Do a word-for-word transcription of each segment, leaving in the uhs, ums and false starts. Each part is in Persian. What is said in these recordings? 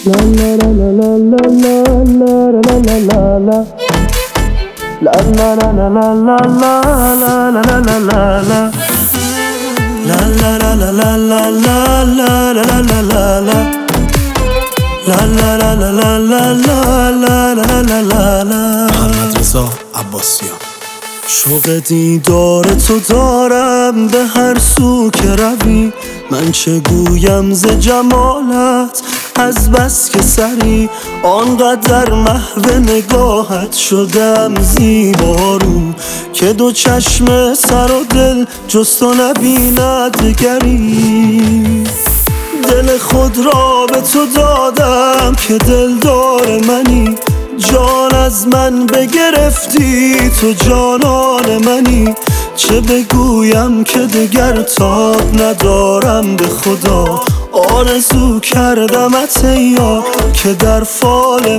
La la la la la la la la la la la la. La la la la la la la la la la la la la. La la la la la la la la la la la la la. La la la la la la la la la la la la. محمد رضا عباسیان. شوق دیدار تو دارم به هر سو که روی، من چه گویم ز جمالت از بس که سری آنقدر محو نگاهت شدم زیبارو که دو چشم سر و دل جز تو نبیند دگری. دل خود را به تو دادم که دلدار منی، جان از من بگرفتی تو جانان منی. چه بگویم که دگر تاب ندارم به خدا، آرزو کردمت ای یار که در فال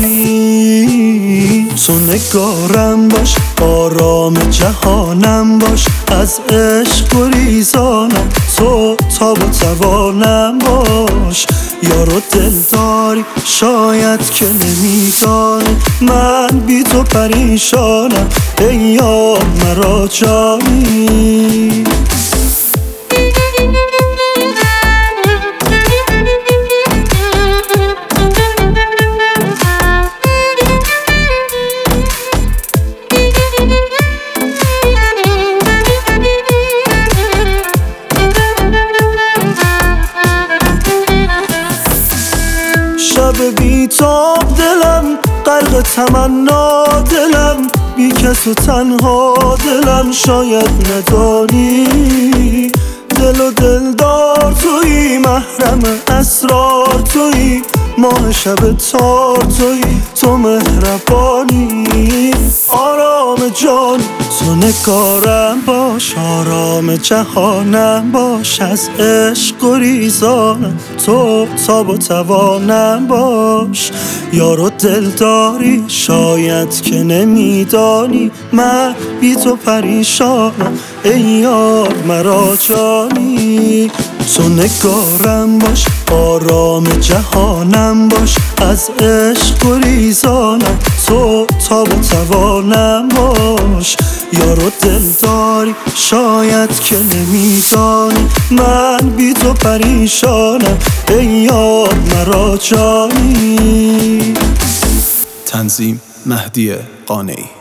منی. تو نگارم باش، آرام جهانم باش، از عشق گریزانم تو تاب و توانم باش. یار و دل داری شاید که نمیدانی، من بی تو پریشانم ای یار مرا جانی. شب بی تاب دلم غرق تمنا، دلم بی کس و تنها دلم شاید ندانی. دل و دلدار تویی، محرم اسرار تویی، ماه شب تار تویی، تو مهربانی. آرام جان تو نگارم باش، آرام جهانم باش، از عشق گریزانم تو تاب و توانم باش. یار و دل داری شاید که نمیدانی، من بی تو پریشانم ای یار مرا جانی. تو نگارم باش، آرام جهانم باش، از عشق گریزانم تو تاب و توانم باش. یار و دل داری شاید که نمیدانی، من بی تو پریشانم ای یار مرا جانی. تنظیم مهدی قانعی.